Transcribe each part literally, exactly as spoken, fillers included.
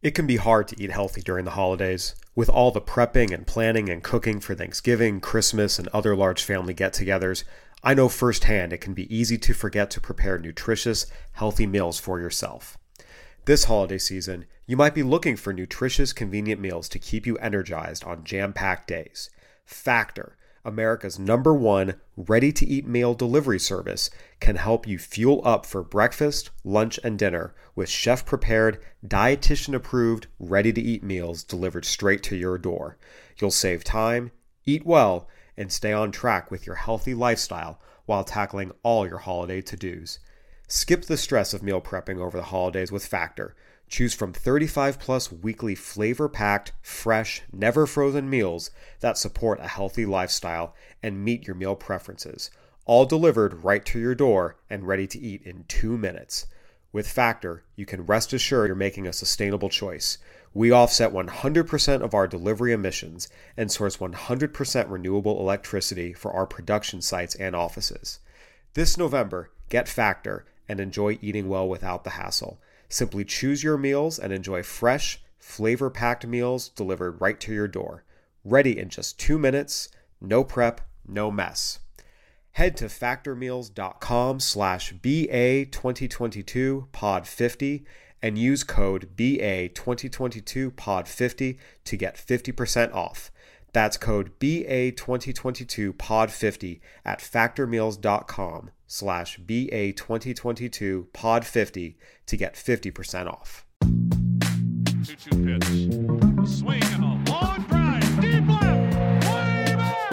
It can be hard to eat healthy during the holidays. With all the prepping and planning and cooking for Thanksgiving, Christmas, and other large family get-togethers, I know firsthand it can be easy to forget to prepare nutritious, healthy meals for yourself. This holiday season, you might be looking for nutritious, convenient meals to keep you energized on jam-packed days. Factor, America's number one ready-to-eat meal delivery service, can help you fuel up for breakfast, lunch, and dinner with chef-prepared, dietitian-approved, ready-to-eat meals delivered straight to your door. You'll save time, eat well, and stay on track with your healthy lifestyle while tackling all your holiday to-dos. Skip the stress of meal prepping over the holidays with Factor. Choose from thirty-five plus weekly flavor-packed, fresh, never-frozen meals that support a healthy lifestyle and meet your meal preferences, all delivered right to your door and ready to eat in two minutes. With Factor, you can rest assured you're making a sustainable choice. We offset one hundred percent of our delivery emissions and source one hundred percent renewable electricity for our production sites and offices. This November, get Factor and enjoy eating well without the hassle. Simply choose your meals and enjoy fresh, flavor-packed meals delivered right to your door. Ready in just two minutes, no prep, no mess. Head to factormeals.com slash BA2022 pod 50 and use code B A twenty twenty-two pod fifty to get fifty percent off. That's code B A twenty twenty-two pod fifty at factormeals.com slash B A twenty twenty-two pod 50 to get fifty percent off. two two pitch. Swing and a long drive. Deep left. Way back.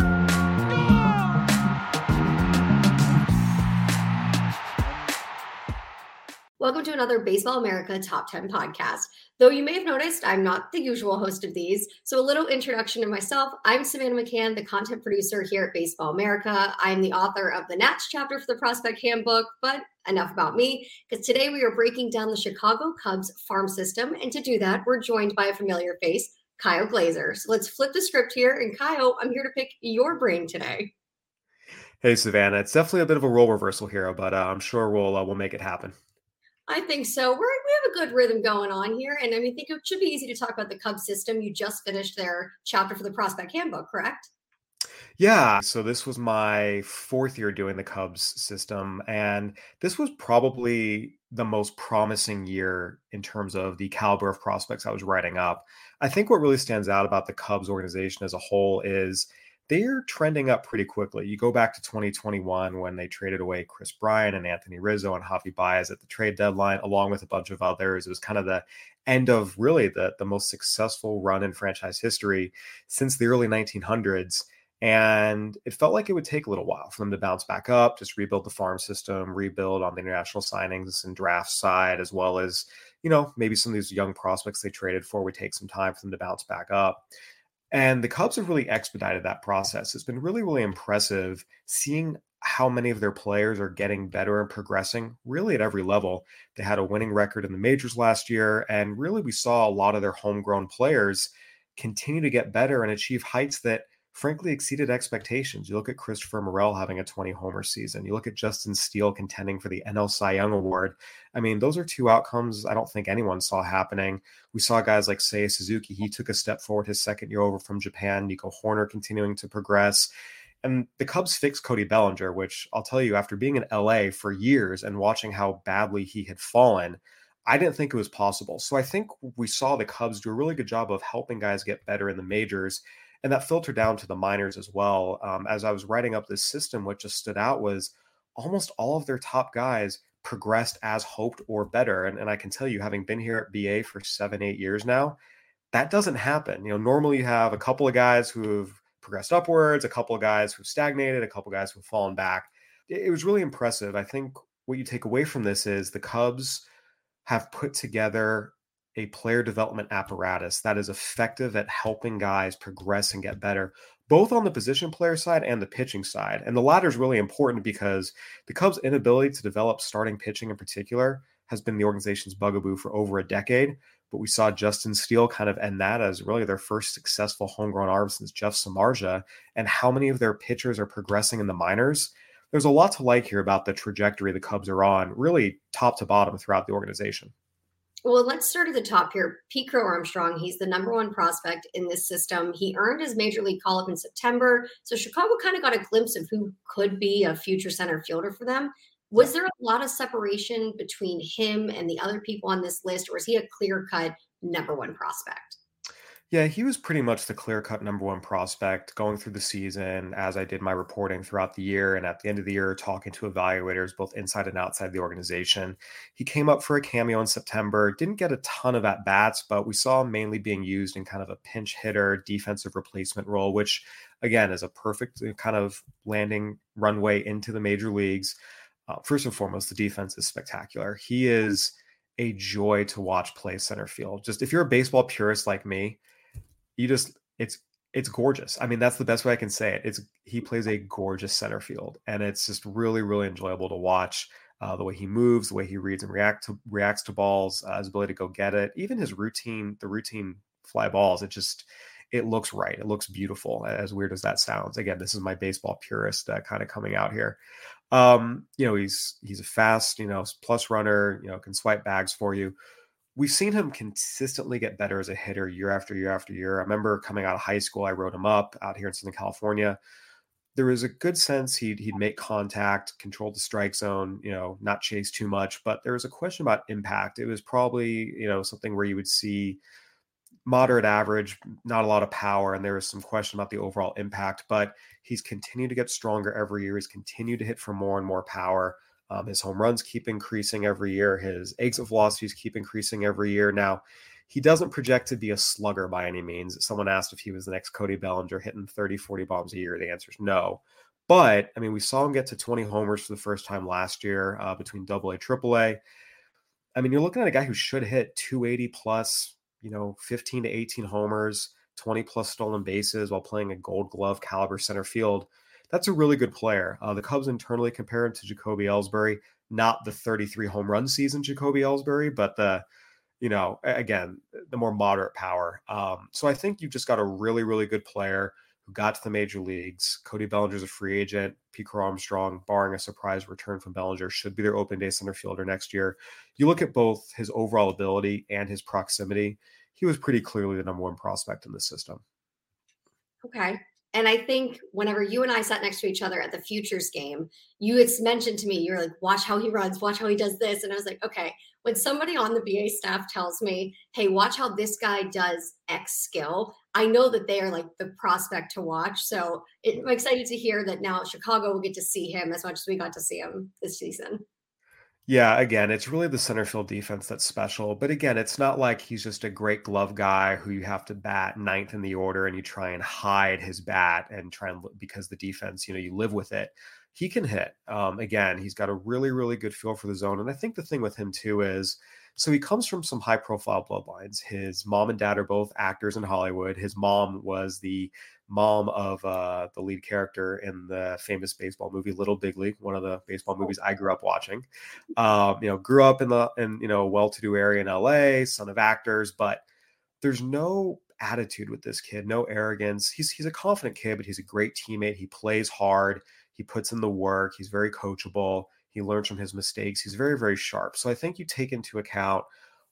Gone! Welcome to another Baseball America Top ten podcast. Though you may have noticed, I'm not the usual host of these. So a little introduction to myself. I'm Savannah McCann, the content producer here at Baseball America. I'm the author of the Nats chapter for the Prospect Handbook, but enough about me, because today we are breaking down the Chicago Cubs farm system. And to do that, we're joined by a familiar face, Kyle Glazer. So let's flip the script here. And Kyle, I'm here to pick your brain today. Hey, Savannah. It's definitely a bit of a role reversal here, but uh, I'm sure we'll uh, we'll make it happen. I think so. We're, we have a good rhythm going on here. And I mean, I think it should be easy to talk about the Cubs system. You just finished their chapter for the Prospect Handbook, correct? Yeah, so this was my fourth year doing the Cubs system, and this was probably the most promising year in terms of the caliber of prospects I was writing up. I think what really stands out about the Cubs organization as a whole is they're trending up pretty quickly. You go back to twenty twenty-one when they traded away Chris Bryant and Anthony Rizzo and Javi Baez at the trade deadline, along with a bunch of others. It was kind of the end of really the, the most successful run in franchise history since the early nineteen hundreds. And it felt like it would take a little while for them to bounce back up, just rebuild the farm system, rebuild on the international signings and draft side, as well as, you know, maybe some of these young prospects they traded for would take some time for them to bounce back up. And the Cubs have really expedited that process. It's been really, really impressive seeing how many of their players are getting better and progressing really at every level. They had a winning record in the majors last year, and really we saw a lot of their homegrown players continue to get better and achieve heights that frankly exceeded expectations. You look at Christopher Morel having a twenty homer season. You look at Justin Steele contending for the N L Cy Young Award. I mean, those are two outcomes I don't think anyone saw happening. We saw guys like Seiya Suzuki. He took a step forward his second year over from Japan. Nico Horner continuing to progress. And the Cubs fixed Cody Bellinger, which I'll tell you, after being in L A for years and watching how badly he had fallen, I didn't think it was possible. So I think we saw the Cubs do a really good job of helping guys get better in the majors. And that filtered down to the minors as well. Um, as I was writing up this system, what just stood out was almost all of their top guys progressed as hoped or better. And, and I can tell you, having been here at B A for seven, eight years now, that doesn't happen. You know, normally you have a couple of guys who've progressed upwards, a couple of guys who've stagnated, a couple of guys who've fallen back. It, it was really impressive. I think what you take away from this is the Cubs have put together a player development apparatus that is effective at helping guys progress and get better, both on the position player side and the pitching side. And the latter is really important because the Cubs' inability to develop starting pitching in particular has been the organization's bugaboo for over a decade. But we saw Justin Steele kind of end that as really their first successful homegrown arm since Jeff Samardzija, and how many of their pitchers are progressing in the minors. There's a lot to like here about the trajectory the Cubs are on, really top to bottom throughout the organization. Well, let's start at the top here. Pete Crow Armstrong, he's the number one prospect in this system. He earned his major league call up in September. So Chicago kind of got a glimpse of who could be a future center fielder for them. Yeah. Was there a lot of separation between him and the other people on this list, or is he a clear cut number one prospect? Yeah, he was pretty much the clear-cut number one prospect going through the season as I did my reporting throughout the year. And at the end of the year, talking to evaluators, both inside and outside the organization. He came up for a cameo in September, didn't get a ton of at-bats, but we saw him mainly being used in kind of a pinch hitter, defensive replacement role, which, again, is a perfect kind of landing runway into the major leagues. Uh, first and foremost, the defense is spectacular. He is a joy to watch play center field. Just if you're a baseball purist like me, you just it's it's gorgeous. I mean, that's the best way I can say it. It's he plays a gorgeous center field, and it's just really, really enjoyable to watch. Uh, the way he moves, the way he reads and react to reacts to balls, uh, his ability to go get it, even his routine, the routine fly balls. It just it looks right. It looks beautiful. As weird as that sounds. Again, this is my baseball purist uh, kind of coming out here. Um, you know, he's he's a fast, you know, plus runner. You know, can swipe bags for you. We've seen him consistently get better as a hitter year after year after year. I remember coming out of high school, I wrote him up out here in Southern California. There was a good sense he'd he'd make contact, control the strike zone, you know, not chase too much. But there was a question about impact. It was probably, you know, something where you would see moderate average, not a lot of power, and there was some question about the overall impact. But he's continued to get stronger every year. He's continued to hit for more and more power. Um, his home runs keep increasing every year. His exit velocities keep increasing every year. Now, he doesn't project to be a slugger by any means. Someone asked if he was the next Cody Bellinger hitting thirty, forty bombs a year. The answer is no. But, I mean, we saw him get to twenty homers for the first time last year uh, between double A, triple A. I mean, you're looking at a guy who should hit two eighty plus, you know, fifteen to eighteen homers, twenty plus stolen bases while playing a Gold Glove caliber center field. That's a really good player. Uh, the Cubs internally compare him to Jacoby Ellsbury, not the thirty-three home run season Jacoby Ellsbury, but the, you know, again, the more moderate power. Um, so I think you've just got a really, really good player who got to the major leagues. Cody Bellinger's a free agent. Pete Crow Armstrong, barring a surprise return from Bellinger, should be their opening day center fielder next year. You look at both his overall ability and his proximity, he was pretty clearly the number one prospect in the system. Okay. And I think whenever you and I sat next to each other at the Futures game, you had mentioned to me, you were like, watch how he runs, watch how he does this. And I was like, okay, when somebody on the B A staff tells me, hey, watch how this guy does X skill, I know that they are like the prospect to watch. So it, I'm excited to hear that now Chicago will get to see him as much as we got to see him this season. Yeah, again, it's really the center field defense that's special. But again, it's not like he's just a great glove guy who you have to bat ninth in the order and you try and hide his bat and try and because the defense, you know, you live with it. He can hit. Um, again, he's got a really, really good feel for the zone. And I think the thing with him too is, so he comes from some high profile bloodlines. His mom and dad are both actors in Hollywood. His mom was the mom of uh, the lead character in the famous baseball movie Little Big League, one of the baseball movies I grew up watching. Um, you know, grew up in the in you know well-to-do area in L A, son of actors, but there's no attitude with this kid, no arrogance. He's he's a confident kid, but he's a great teammate. He plays hard. He puts in the work. He's very coachable. He learns from his mistakes. He's very, very sharp. So I think you take into account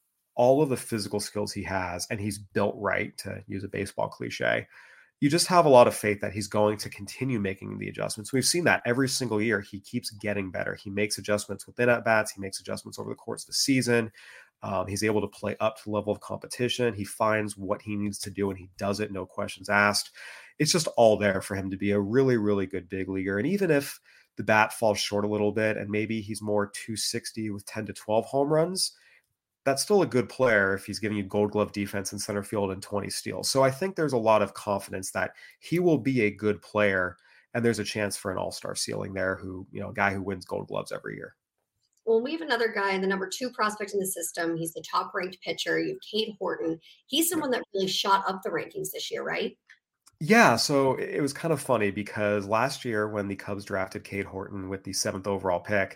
all of the physical skills he has, and he's built right, to use a baseball cliche. You just have a lot of faith that he's going to continue making the adjustments. We've seen that every single year. He keeps getting better. He makes adjustments within at-bats. He makes adjustments over the course of the season. Um, he's able to play up to the level of competition. He finds what he needs to do, and he does it, no questions asked. It's just all there for him to be a really, really good big leaguer. And even if the bat falls short a little bit and maybe he's more two sixty with ten to twelve home runs, that's still a good player if he's giving you Gold Glove defense in center field and twenty steals. So I think there's a lot of confidence that he will be a good player, and there's a chance for an all-star ceiling there who, you know, a guy who wins Gold Gloves every year. Well, we have another guy, the number two prospect in the system. He's the top ranked pitcher. You have Cade Horton. He's someone that really shot up the rankings this year, right? Yeah, so it was kind of funny because last year when the Cubs drafted Cade Horton with the seventh overall pick,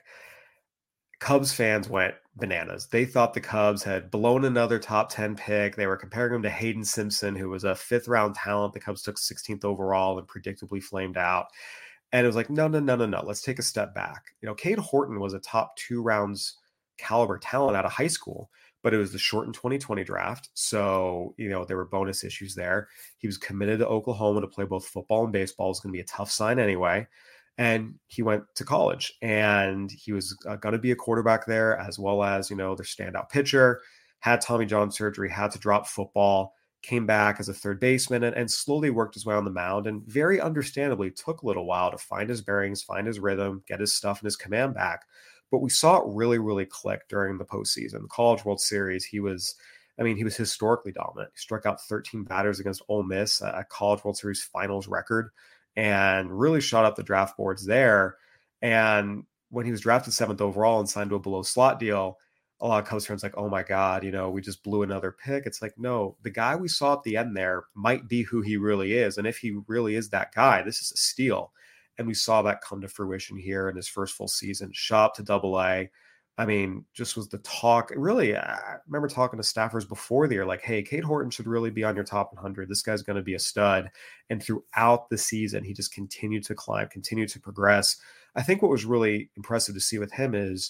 Cubs fans went bananas. They thought the Cubs had blown another top ten pick. They were comparing him to Hayden Simpson, who was a fifth round talent. The Cubs took sixteenth overall and predictably flamed out. And it was like, no, no, no, no, no. Let's take a step back. You know, Cade Horton was a top two rounds caliber talent out of high school, but it was the shortened twenty twenty draft. So, you know, there were bonus issues there. He was committed to Oklahoma to play both football and baseball. It was going to be a tough sign anyway. And he went to college, and he was uh, going to be a quarterback there, as well as, you know, their standout pitcher. Had Tommy John surgery, had to drop football, came back as a third baseman, and, and slowly worked his way on the mound, and very understandably took a little while to find his bearings, find his rhythm, get his stuff and his command back. But we saw it really, really click during the postseason. The College World Series, he was, I mean, he was historically dominant. He struck out thirteen batters against Ole Miss, a College World Series finals record, and really shot up the draft boards there. And when he was drafted seventh overall and signed to a below slot deal, a lot of Cubs fans like, oh my God, you know, we just blew another pick. It's like, no, the guy we saw at the end there might be who he really is. And if he really is that guy, this is a steal. And we saw that come to fruition here in his first full season, shot up to double A. I mean, just was the talk. Really, I remember talking to staffers before the year, like, hey, Cade Horton should really be on your top one hundred. This guy's going to be a stud. And throughout the season, he just continued to climb, continued to progress. I think what was really impressive to see with him is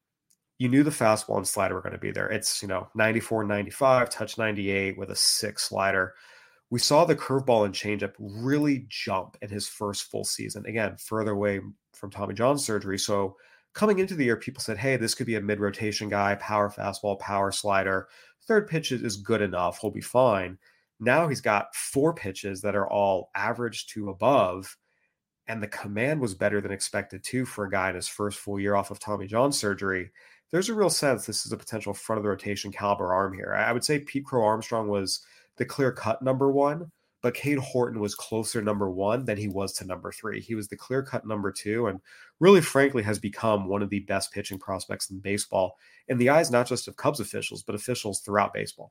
you knew the fastball and slider were going to be there. It's, you know, ninety-four, ninety-five, touch ninety-eight with a six slider. We saw the curveball and changeup really jump in his first full season. Again, further away from Tommy John surgery. So coming into the year, people said, hey, this could be a mid-rotation guy, power fastball, power slider. Third pitch is good enough. He'll be fine. Now he's got four pitches that are all average to above, and the command was better than expected too for a guy in his first full year off of Tommy John surgery. There's a real sense this is a potential front of the rotation caliber arm here. I would say Pete Crow Armstrong was the clear-cut number one, but Cade Horton was closer number one than he was to number three. He was the clear-cut number two, and really, frankly, has become one of the best pitching prospects in baseball in the eyes not just of Cubs officials, but officials throughout baseball.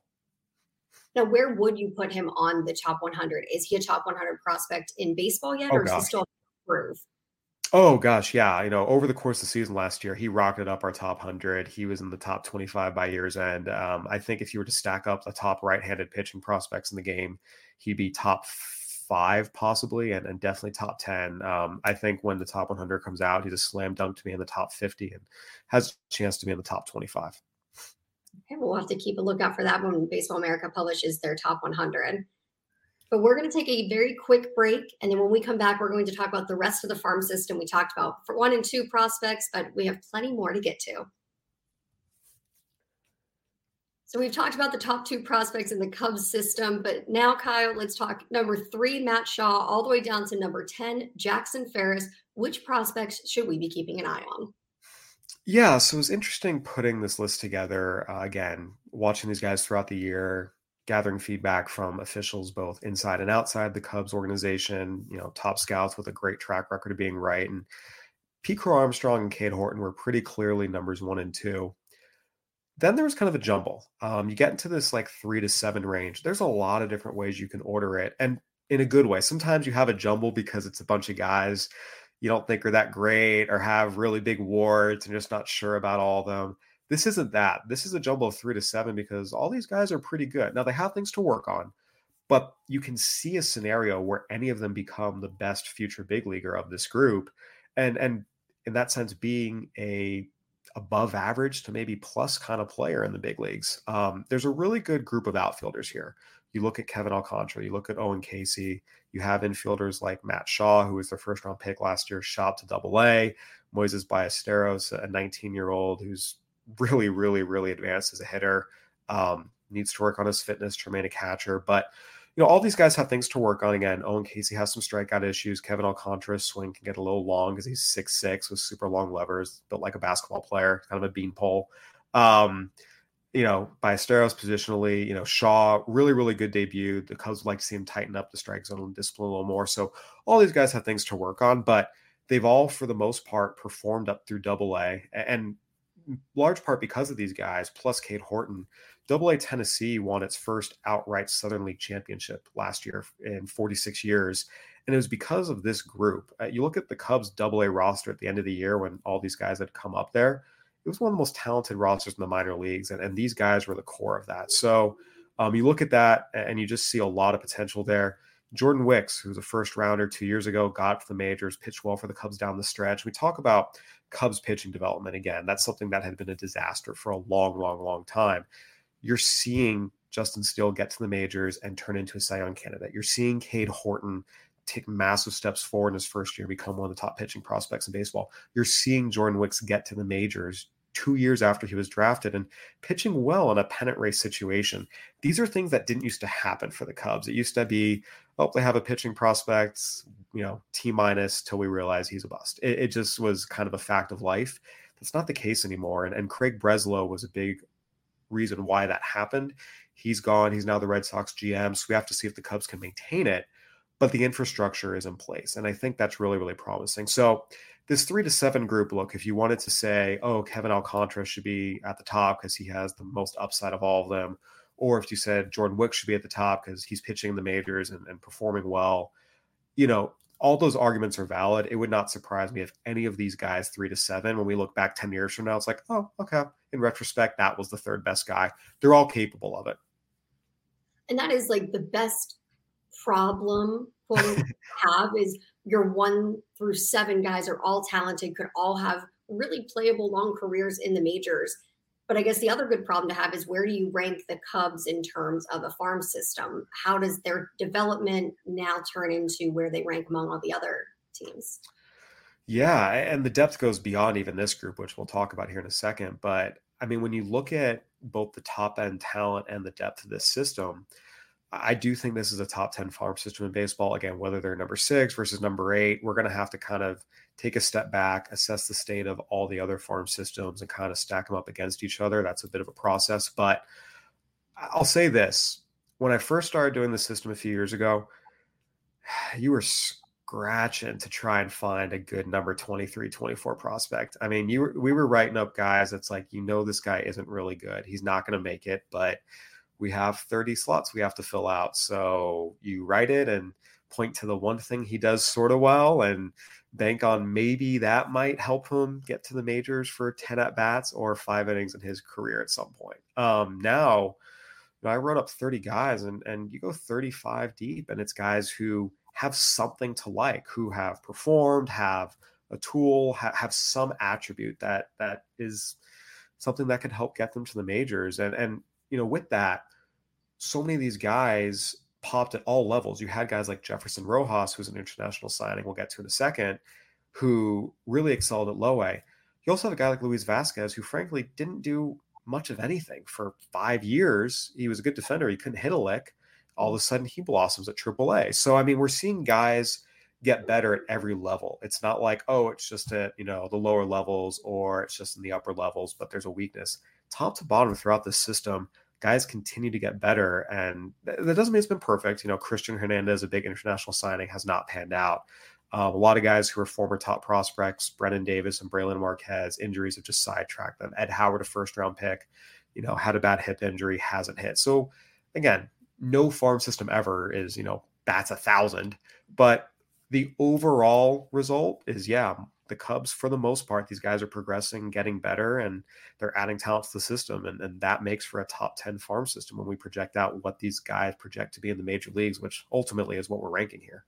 Now, where would you put him on the top one hundred? Is he a top one hundred prospect in baseball yet, oh, or is gosh. he still improve? Oh, gosh, yeah. You know, over the course of the season last year, he rocketed up our top one hundred. He was in the top twenty-five by year's end. Um, I think if you were to stack up the top right-handed pitching prospects in the game, he'd be top five possibly, and, and definitely top ten. Um, I think when the top one hundred comes out, he's a slam dunk to be in the top fifty and has a chance to be in the top twenty-five. Okay, we'll have to keep a lookout for that when Baseball America publishes their top one hundred. But we're going to take a very quick break. And then when we come back, we're going to talk about the rest of the farm system. We talked about for one and two prospects, but we have plenty more to get to. So we've talked about the top two prospects in the Cubs system, but now, Kyle, let's talk number three, Matt Shaw, all the way down to number ten, Jackson Ferris. Which prospects should we be keeping an eye on? Yeah, so it was interesting putting this list together. Uh, again, watching these guys throughout the year, gathering feedback from officials both inside and outside the Cubs organization, you know, top scouts with a great track record of being right. And Pete Crow Armstrong and Cade Horton were pretty clearly numbers one and two. Then there was kind of a jumble. Um, you get into this like three to seven range. There's a lot of different ways you can order it, and in a good way. Sometimes you have a jumble because it's a bunch of guys you don't think are that great or have really big warts and just not sure about all of them. This isn't that. This is a jumble of three to seven because all these guys are pretty good. Now, they have things to work on, but you can see a scenario where any of them become the best future big leaguer of this group. And, and in that sense, being a above average to maybe plus kind of player in the big leagues. Um, there's a really good group of outfielders here. You look at Kevin Alcantara, you look at Owen Casey, you have infielders like Matt Shaw, who was their first round pick last year, shot to double A, Moises Ballesteros, a nineteen year old who's really, really, really advanced as a hitter, um, needs to work on his fitness to remain a catcher. But, you know, all these guys have things to work on. Again, Owen Casey has some strikeout issues. Kevin Alcantara's swing can get a little long because he's six six with super long levers, built like a basketball player, kind of a beanpole. Um, you know, Ballesteros positionally, you know, Shaw, really, really good debut. The Cubs would like to see him tighten up the strike zone and discipline a little more. So all these guys have things to work on, but they've all, for the most part, performed up through double A. And large part because of these guys, plus Cade Horton. Double A Tennessee won its first outright Southern League championship last year in forty-six years. And it was because of this group. Uh, you look at the Cubs double A roster at the end of the year when all these guys had come up there. It was one of the most talented rosters in the minor leagues. And, and these guys were the core of that. So um, you look at that and you just see a lot of potential there. Jordan Wicks, who was a first rounder two years ago, got to the majors, pitched well for the Cubs down the stretch. We talk about Cubs pitching development again. That's something that had been a disaster for a long, long, long time. You're seeing Justin Steele get to the majors and turn into a Cy Young candidate. You're seeing Cade Horton take massive steps forward in his first year, become one of the top pitching prospects in baseball. You're seeing Jordan Wicks get to the majors two years after he was drafted and pitching well in a pennant race situation. These are things that didn't used to happen for the Cubs. It used to be, oh, they have a pitching prospect, you know, T minus till we realize he's a bust. It, it just was kind of a fact of life. That's not the case anymore. And, and Craig Breslow was a big reason why that happened. He's gone. He's now the Red Sox G M. So we have to see if the Cubs can maintain it. But the infrastructure is in place. And I think that's really, really promising. So this three to seven group, look, if you wanted to say, oh, Kevin Alcantara should be at the top because he has the most upside of all of them, or if you said Jordan Wicks should be at the top because he's pitching in the majors and, and performing well, you know, all those arguments are valid. It would not surprise me if any of these guys, three to seven, when we look back ten years from now, it's like, oh, okay. In retrospect, that was the third best guy. They're all capable of it. And that is like the best problem quote have is your one through seven guys are all talented, could all have really playable long careers in the majors. But I guess the other good problem to have is where do you rank the Cubs in terms of a farm system? How does their development now turn into where they rank among all the other teams? Yeah, and the depth goes beyond even this group, which we'll talk about here in a second. But I mean, when you look at both the top end talent and the depth of this system, I do think this is a top ten farm system in baseball. Again, whether they're number six versus number eight, we're going to have to kind of take a step back, assess the state of all the other farm systems and kind of stack them up against each other. That's a bit of a process. But I'll say this. When I first started doing the system a few years ago, you were scratching to try and find a good number twenty-three, twenty-four prospect. I mean, you were, we were writing up guys that's like, you know, this guy isn't really good. He's not going to make it, but we have thirty slots we have to fill out. So you write it and point to the one thing he does sort of well and bank on maybe that might help him get to the majors for ten at-bats or five innings in his career at some point. Um, now, you know, I wrote up thirty guys and, and you go thirty-five deep, and it's guys who have something to like, who have performed, have a tool, ha- have some attribute that that is something that could help get them to the majors. And, and you know, with that, so many of these guys popped at all levels. You had guys like Jefferson Rojas, who's an international signing we'll get to in a second, who really excelled at low A. You also have a guy like Luis Vasquez, who frankly didn't do much of anything for five years. He was a good defender. He couldn't hit a lick. All of a sudden, he blossoms at triple A. So, I mean, we're seeing guys get better at every level. It's not like, oh, it's just at, you know, the lower levels or it's just in the upper levels, but there's a weakness. Top to bottom throughout this system, guys continue to get better. And that doesn't mean it's been perfect. You know, Christian Hernandez, a big international signing, has not panned out. Um, a lot of guys who are former top prospects, Brennan Davis and Braylon Marquez, injuries have just sidetracked them. Ed Howard, a first round pick, you know, had a bad hip injury, hasn't hit. So again, no farm system ever is, you know, bats a thousand, but the overall result is, yeah, the Cubs, for the most part, these guys are progressing, getting better, and they're adding talent to the system. And, and that makes for a top ten farm system when we project out what these guys project to be in the major leagues, which ultimately is what we're ranking here.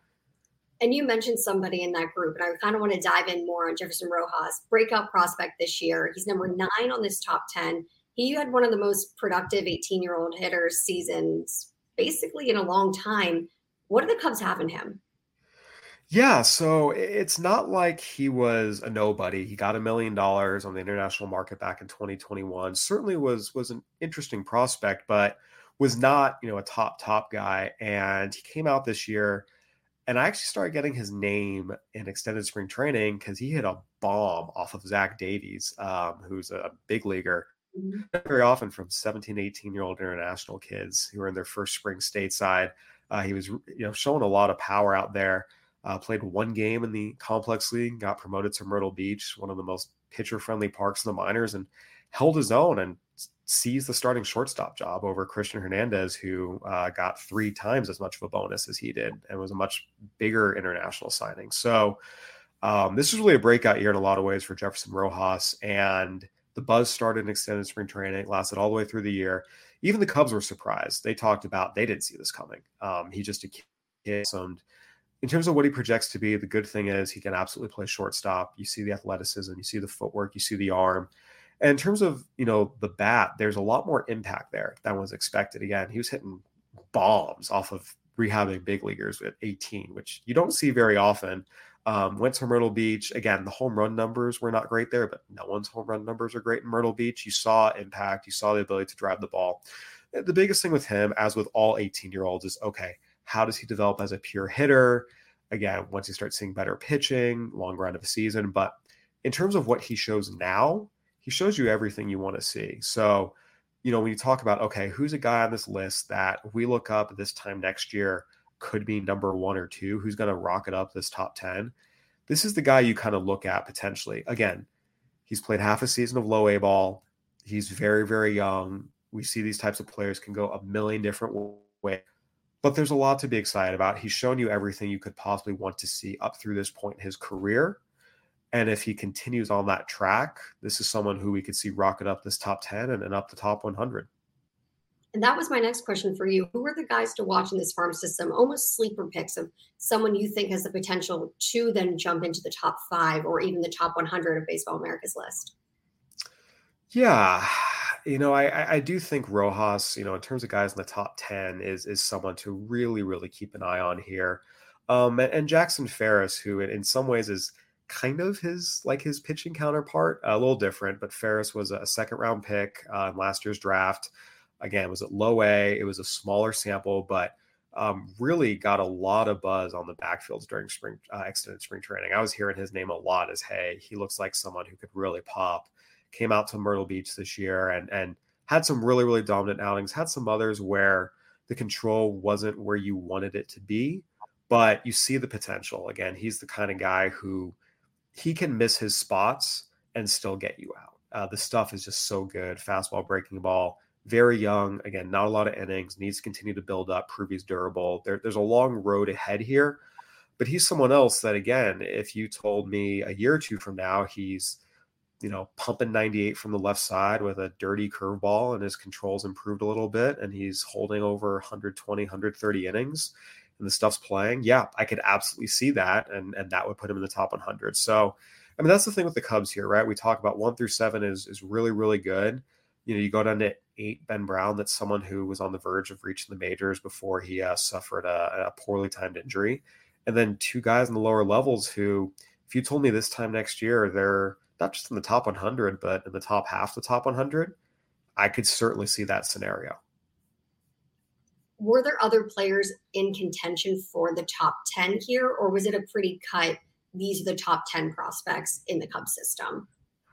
And you mentioned somebody in that group, and I kind of want to dive in more on Jefferson Rojas, breakout prospect this year. He's number nine on this top ten. He had one of the most productive eighteen-year-old hitters seasons basically in a long time. What do the Cubs have in him? Yeah, so it's not like he was a nobody. He got a million dollars on the international market back in twenty twenty-one. Certainly was was an interesting prospect, but was not, you know, a top top guy. And he came out this year, and I actually started getting his name in extended spring training because he hit a bomb off of Zach Davies, um, who's a big leaguer. Mm-hmm. Very often from seventeen, eighteen-year-old international kids who are in their first spring stateside. Uh, he was, you know, showing a lot of power out there. Uh, played one game in the complex league, got promoted to Myrtle Beach, one of the most pitcher-friendly parks in the minors, and held his own and seized the starting shortstop job over Christian Hernandez, who uh, got three times as much of a bonus as he did and was a much bigger international signing. So um, this is really a breakout year in a lot of ways for Jefferson Rojas, and the buzz started in extended spring training, lasted all the way through the year. Even the Cubs were surprised. They talked about they didn't see this coming. Um, he just some. In terms of what he projects to be, the good thing is he can absolutely play shortstop. You see the athleticism, you see the footwork, you see the arm. And in terms of, you know, the bat, there's a lot more impact there than was expected. Again, he was hitting bombs off of rehabbing big leaguers at eighteen, which you don't see very often. Um, went to Myrtle Beach. Again, the home run numbers were not great there, but no one's home run numbers are great in Myrtle Beach. You saw impact. You saw the ability to drive the ball. The biggest thing with him, as with all eighteen-year-olds, is, okay, how does he develop as a pure hitter? Again, once you start seeing better pitching, long run of a season. But in terms of what he shows now, he shows you everything you want to see. So, you know, when you talk about, okay, who's a guy on this list that we look up this time next year could be number one or two, who's going to rocket up this top ten, this is the guy you kind of look at potentially. Again, he's played half a season of low A ball. He's very, very young. We see these types of players can go a million different ways. But there's a lot to be excited about. He's shown you everything you could possibly want to see up through this point in his career. And if he continues on that track, this is someone who we could see rocket up this top ten and, and up the top one hundred. And that was my next question for you. Who are the guys to watch in this farm system? Almost sleeper picks of someone you think has the potential to then jump into the top five or even the top one hundred of Baseball America's list. Yeah. You know, I, I do think Rojas, you know, in terms of guys in the top ten is, is someone to really, really keep an eye on here. Um, and, and Jackson Ferris, who in, in some ways is kind of his, like his pitching counterpart, a little different, but Ferris was a second round pick uh, in last year's draft. Again, was at low A. It was a smaller sample, but um, really got a lot of buzz on the backfields during spring uh, extended spring training. I was hearing his name a lot as, hey, he looks like someone who could really pop. Came out to Myrtle Beach this year and, and had some really, really dominant outings, had some others where the control wasn't where you wanted it to be, but you see the potential. Again, he's the kind of guy who he can miss his spots and still get you out. Uh, the stuff is just so good. Fastball, breaking ball, very young. Again, not a lot of innings, needs to continue to build up, prove he's durable. There, there's a long road ahead here, but he's someone else that, again, if you told me a year or two from now, he's, you know, pumping ninety-eight from the left side with a dirty curveball and his controls improved a little bit and he's holding over one twenty, one thirty innings and the stuff's playing. Yeah, I could absolutely see that. And, and that would put him in the top one hundred. So, I mean, that's the thing with the Cubs here, right? We talk about one through seven is, is really, really good. You know, you go down to eight, Ben Brown, that's someone who was on the verge of reaching the majors before he uh, suffered a, a poorly timed injury. And then two guys in the lower levels who, if you told me this time next year, they're not just in the top one hundred, but in the top half the top one hundred, I could certainly see that scenario. Were there other players in contention for the top ten here, or was it a pretty cut? These are the top ten prospects in the Cubs system.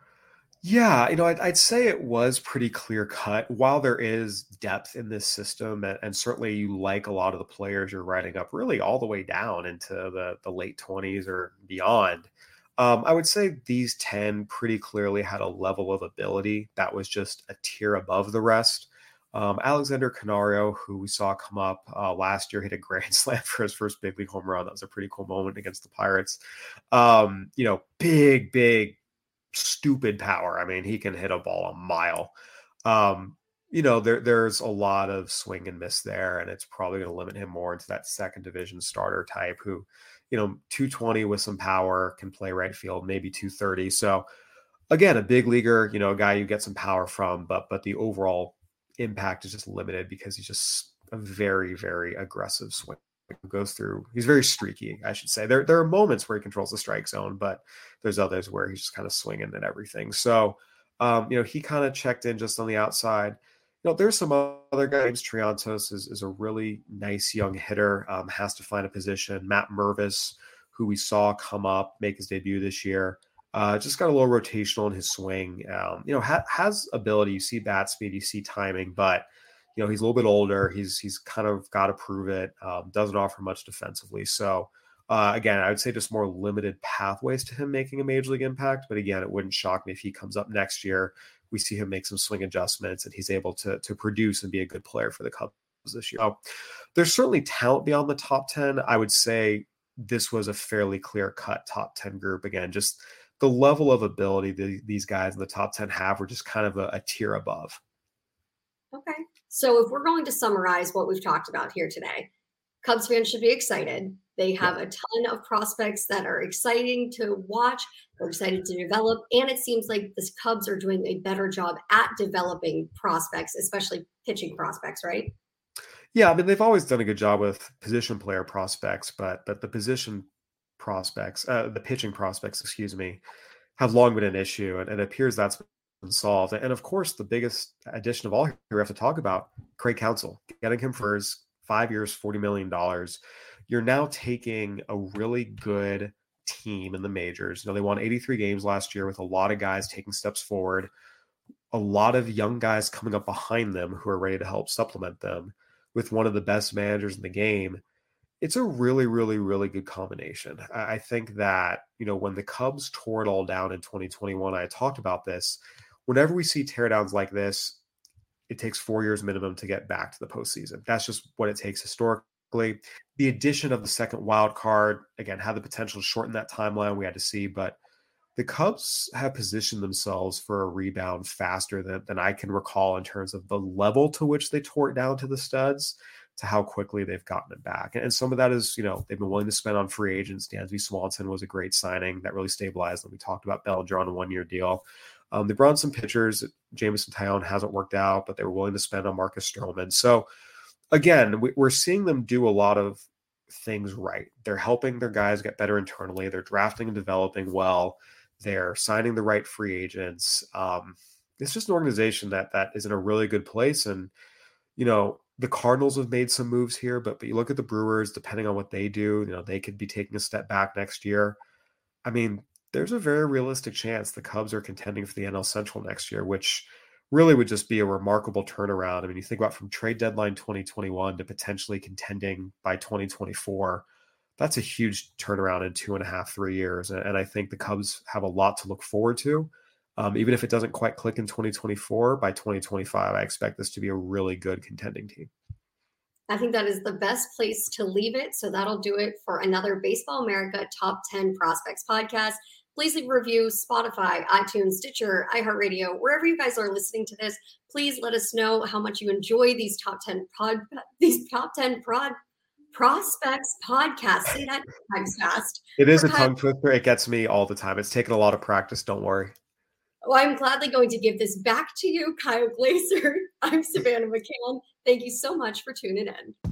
Yeah, you know, I'd, I'd say it was pretty clear cut. While there is depth in this system, and, and certainly you like a lot of the players you're writing up really all the way down into the, the late twenties or beyond, Um, I would say these ten pretty clearly had a level of ability that was just a tier above the rest. Um, Alexander Canario, who we saw come up uh, last year, hit a grand slam for his first big league home run. That was a pretty cool moment against the Pirates. Um, you know, big, big, stupid power. I mean, he can hit a ball a mile. Um, you know, there, there's a lot of swing and miss there, and it's probably going to limit him more into that second division starter type who, you know, two twenty with some power, can play right field, maybe two thirty. So again, a big leaguer, you know, a guy you get some power from, but but the overall impact is just limited because he's just a very, very aggressive swing. Goes through, he's very streaky, I should say. There, there are moments where he controls the strike zone, but there's others where he's just kind of swinging at everything. So, um, you know, he kind of checked in just on the outside. You know, there's some other guys. Triantos is, is a really nice young hitter, um, has to find a position. Matt Mervis, who we saw come up, make his debut this year, uh, just got a little rotational in his swing. Um, you know, ha- has ability. You see bat speed, you see timing, but you know, he's a little bit older. He's he's kind of got to prove it. Um, doesn't offer much defensively. So, uh, again, I would say just more limited pathways to him making a major league impact. But again, it wouldn't shock me if he comes up next year. We see him make some swing adjustments and he's able to, to produce and be a good player for the Cubs this year. So, there's certainly talent beyond the top ten. I would say this was a fairly clear-cut top ten group. Again, just the level of ability that these guys in the top ten have were just kind of a, a tier above. Okay. So if we're going to summarize what we've talked about here today, Cubs fans should be excited. They have a ton of prospects that are exciting to watch. They're excited to develop. And it seems like the Cubs are doing a better job at developing prospects, especially pitching prospects, right? Yeah, I mean, they've always done a good job with position player prospects, but but the position prospects, uh, the pitching prospects, excuse me, have long been an issue, and, and it appears that's been solved. And of course, the biggest addition of all here we have to talk about, Craig Counsell, getting him for his five years, forty million dollars. You're now taking a really good team in the majors. You know, they won eighty-three games last year with a lot of guys taking steps forward, a lot of young guys coming up behind them who are ready to help supplement them with one of the best managers in the game. It's a really, really, really good combination. I think that, you know, when the Cubs tore it all down in twenty twenty-one, I talked about this. Whenever we see teardowns like this, it takes four years minimum to get back to the postseason. That's just what it takes historically. The addition of the second wild card, again, had the potential to shorten that timeline. We had to see, but the Cubs have positioned themselves for a rebound faster than, than I can recall in terms of the level to which they tore it down to the studs to how quickly they've gotten it back. And some of that is, you know, they've been willing to spend on free agents. Dansby Swanson was a great signing that really stabilized them. We talked about Bellinger on a one-year deal. Um, they brought in some pitchers. Jameson Taillon hasn't worked out, but they were willing to spend on Marcus Stroman. So again, we, we're seeing them do a lot of things right. They're helping their guys get better internally. They're drafting and developing well. They're signing the right free agents. Um, it's just an organization that that is in a really good place. And, you know, the Cardinals have made some moves here, but but you look at the Brewers, depending on what they do, you know, they could be taking a step back next year. I mean, there's a very realistic chance the Cubs are contending for the N L Central next year, which really would just be a remarkable turnaround. I mean, you think about from trade deadline twenty twenty-one to potentially contending by twenty twenty-four, that's a huge turnaround in two and a half, three years. And, and I think the Cubs have a lot to look forward to. Um, even if it doesn't quite click in twenty twenty-four, by twenty twenty-five, I expect this to be a really good contending team. I think that is the best place to leave it. So that'll do it for another Baseball America Top ten Prospects podcast. Please leave a review, Spotify, iTunes, Stitcher, iHeartRadio, wherever you guys are listening to this. Please let us know how much you enjoy these top ten pod, these top ten prod prospects podcasts. Say that times fast. It is For a Kyle- tongue twister. It gets me all the time. It's taken a lot of practice. Don't worry. Well, I'm gladly going to give this back to you, Kyle Glaser. I'm Savannah McCann. Thank you so much for tuning in.